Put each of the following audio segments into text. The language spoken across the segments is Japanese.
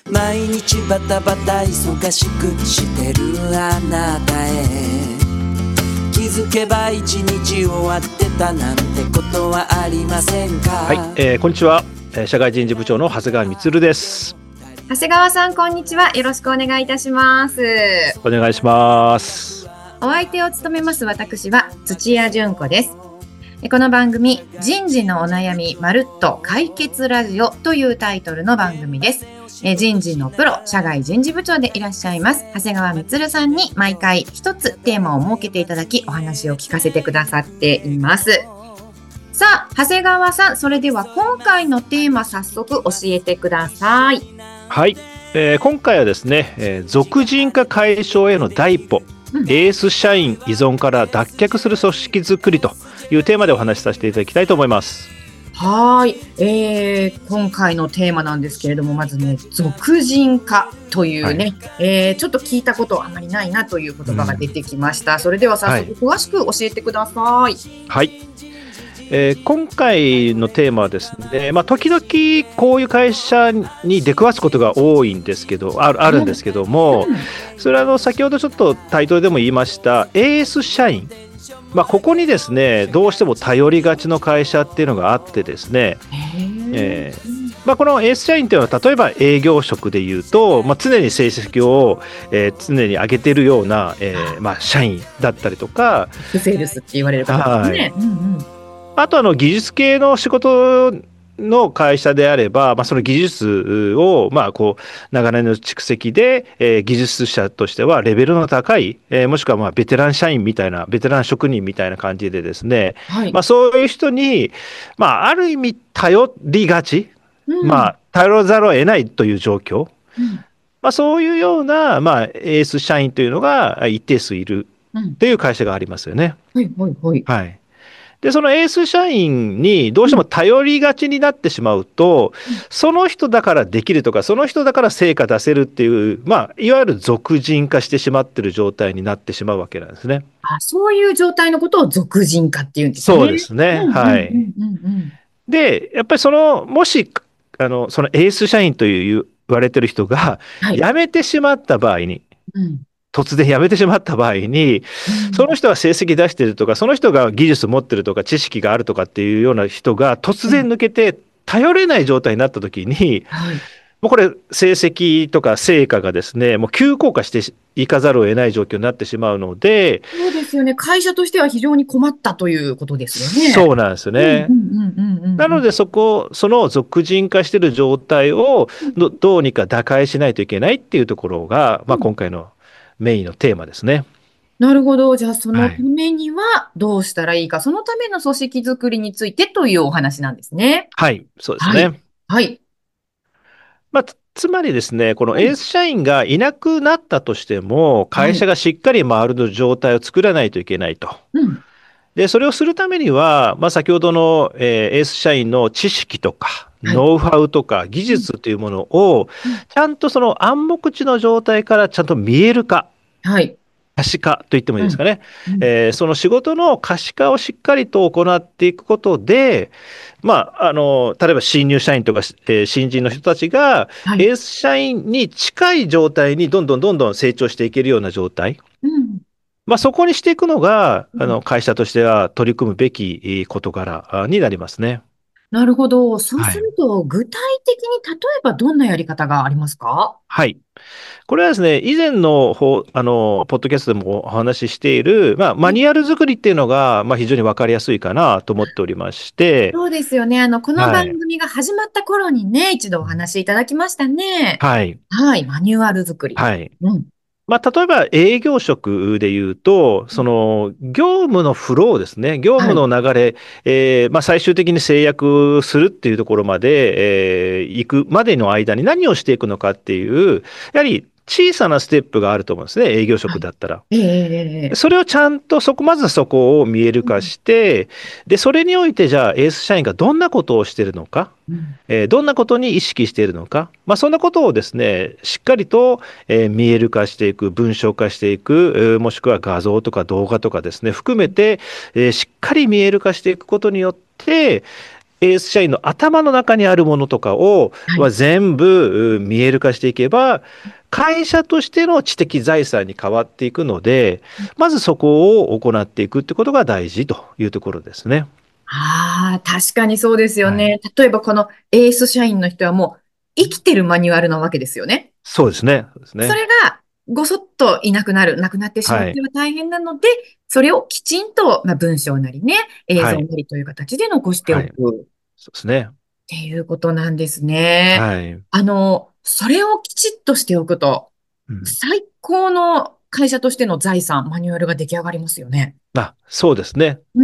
毎日バタバタ忙しくしてるあなたへ気づけば一日終わってたなんてことはありませんか。 はい、こんにちは。社会人事部長の長谷川充です。 長谷川さん、こんにちは。よろしくお願いいたします。 お願いします。 お相手を務めます私は土屋純子です。この番組、人事のお悩みまるっと解決ラジオというタイトルの番組です。人事のプロ、社外人事部長でいらっしゃいます長谷川充さんに毎回一つテーマを設けていただき、お話を聞かせてくださっています。さあ、長谷川さん、それでは今回のテーマ、早速教えてください。 はい、今回はですね、属人化解消への第一歩、エース社員依存から脱却する組織づくりというテーマでお話しさせていただきたいと思います。 はい、今回のテーマなんですけれども、まずね、属人化というね、ちょっと聞いたことあまりないなという言葉が出てきました。それでは早速詳しく教えてください。 はい、今回のテーマはですね、時々こういう会社に出くわすことが多いんですけど、あるんですけども、それは先ほどちょっとタイトルでも言いましたエース社員、ここにですねどうしても頼りがちの会社っていうのがあってですね、このエース社員っていうのは例えば営業職でいうと、常に成績を、常に上げているような、社員だったりとか、 セールスって言われる方ですね。 あと技術系の仕事の会社であれば、その技術を長年の蓄積で、技術者としてはレベルの高い、もしくはベテラン社員みたいな、ベテラン職人みたいな感じでですね、そういう人に、ある意味頼りがち、頼らざるを得ないという状況、そういうような、エース社員というのが一定数いるという会社がありますよね。で、そのエース社員にどうしても頼りがちになってしまうと、その人だからできるとか、その人だから成果出せるっていう、いわゆる属人化してしまっている状態になってしまうわけなんですね。 そういう状態のことを属人化っていうんですね。 そうですね。で、やっぱりもし、そのエース社員と言われてる人が辞めてしまった場合に、突然辞めてしまった場合に、その人が成績出してるとか、その人が技術持ってるとか知識があるとかっていうような人が突然抜けて頼れない状態になった時に、もうこれ成績とか成果がですね、もう急降下していかざるを得ない状況になってしまうので。 そうですよね。会社としては非常に困ったということですよね。 そうなんですよね。なのでその属人化している状態をどうにか打開しないといけないっていうところが、今回のメインのテーマですね。 なるほど。じゃあそのためにはどうしたらいいか、そのための組織づくりについてというお話なんですね。 はい、そうですね。つまりですね、このエース社員がいなくなったとしても、会社がしっかり回る状態を作らないといけないと。で、それをするためには、先ほどの、エース社員の知識とか、ノウハウとか技術というものを、ちゃんとその暗黙知の状態からちゃんと見える化。可視化と言ってもいいですかね。その仕事の可視化をしっかりと行っていくことで、例えば新入社員とか、新人の人たちが、エース社員に近い状態にどんどん成長していけるような状態。そこにしていくのが、会社としては取り組むべき事柄になりますね。 なるほど。そうすると、具体的に例えばどんなやり方がありますか？ これはですね、以前のポッドキャストでもお話ししている、マニュアル作りっていうのが、非常に分かりやすいかなと思っておりまして。 そうですよね。この番組が始まった頃にね、一度お話しいただきましたね。マニュアル作り。 例えば営業職でいうと、その業務のフローですね、業務の流れ、最終的に制約するっていうところまで、行くまでの間に何をしていくのかっていう、やはり小さなステップがあると思うんですね、営業職だったら。それをちゃんとまずそこを見える化して、で、それにおいてじゃあエース社員がどんなことをしているのか、どんなことに意識しているのか、そんなことをですね、しっかりと、見える化していく、文章化していく、もしくは画像とか動画とかですね、含めて、しっかり見える化していくことによって、 エース社員の頭の中にあるものとかを、 はい全部見える化していけば、会社としての知的財産に変わっていくので、まずそこを行っていくってことが大事というところですね。 ああ、確かにそうですよはい。 ね。例えばこのエース社員の人はもう生きてるマニュアルなわけですよね。 そうですね。そうですそね。 れがごそっといなくなる、なくなってしまっはい。 ては大変なので、それをきちんと、文章なりね、映はい。 像なりという形で残しておはい。 くっそうですね。 ていうことなんですね。 はい。 それをきちっとしておくと、 うん。 最高の会社としての財産、マニュアルが出来上がりますよね。 そうですね。 うん。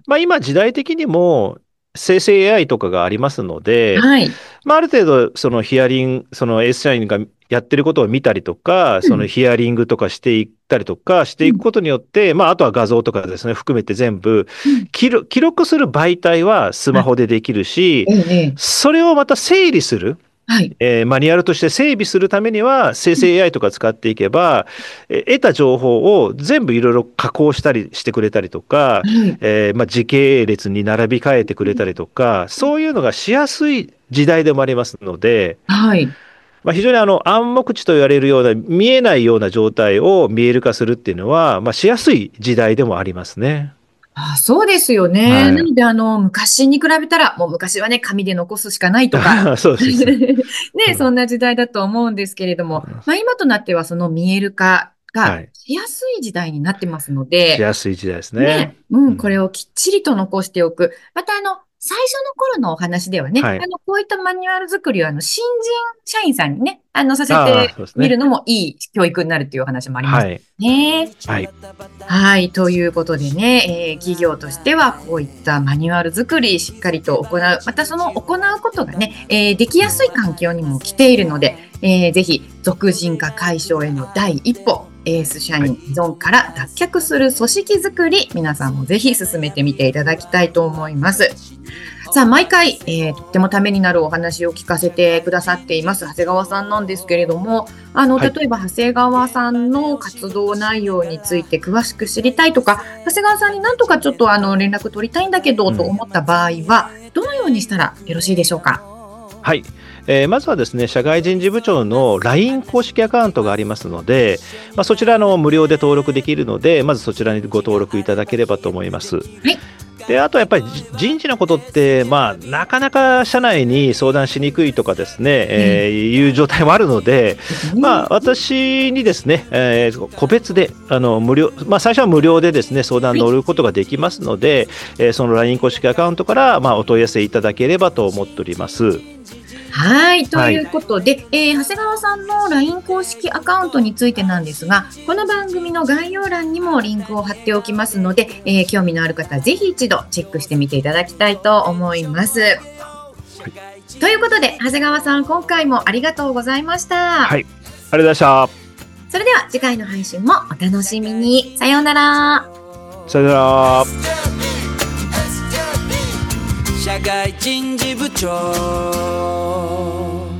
今時代的にも生成 AI とかがありますので、 はい。 ある程度そのヒアリング、その S 社員がやってることを見たりとか、そのうん。 ヒアリングとかしていったりとかしてうん。 いくことによって、あとは画像とかですね、含めて全部うん。 記録する媒体はスマはい。 ホでできるし、 ええ、ええ。 それをまた整理する。 はい。 マニュアルとして整備するためには生成 AI とか使っていけば、得た情報を全部いろいろ加工したりしてくれたりとか、 はい。 時系列に並び替えてくれたりとか、そういうのがしやすい時代でもありますので、 はい。 非常に暗黙知と言われるような見えないような状態を見える化するっていうのは、しやすい時代でもありますね。 あ、そうですよね。 はい。 なので、昔に比べたら、もう昔はね、紙で残すしかないとか、 そうですね。うね、そん。 んな時代だと思うんですけれども、今となってはその見える化がはい。 しやすい時代になってますので、 しやすい時代ですね。 ね、これうん。 をきっちりと残しておく。また、最初の頃のお話ではね、 はい。 こういったマニュアル作りを、新人社員さんにね、させてそうですね。 みるのもいい教育になるっていうお話もありますはい。 ね。 はい。 はい。ということでね、企業としてはこういったマニュアル作りしっかりと行う。またその行うことがね、できやすい環境にも来ているので、ぜひ属人化解消への第一歩、エース社はい。 員依存から脱却する組織づくり、皆さんもぜひ進めてみていただきたいと思います。さあ、毎回、とってもためになるお話を聞かせてくださっています長谷川さんなんですけれども、 はい。 例えば長谷川さんの活動内容について詳しく知りたいとか、長谷川さんになんとかちょっと連絡取りたいんだけどとうん。 思った場合は、どのようにしたらよろしいでしょうか？ はい。まずはですね、社外人事部長の LINE 公式アカウントがありますので、そちらの無料で登録できるので、まずそちらにご登録いただければと思います。 はい。 で、あとやっぱり人事のことって、なかなか社内に相談しにくいとかですね、 ええ。 いう状態もあるので、 ですね。 私にですね、個別で、無料、最初は無料でですね、相談はい。 乗ることができますので、その LINE 公式アカウントから、お問い合わせいただければと思っております。 はい。とはい。 いうことで、長谷川さんの LINE 公式アカウントについてなんですが、この番組の概要欄にもリンクを貼っておきますので、興味のある方はぜひ一度チェックしてみていただきたいと思います。 はい。 ということで、長谷川さん、今回もありがとうございました。 はい。ありがとうございました。 それでは次回の配信もお楽しみに。さようなら。 さよなら。 社会人事部長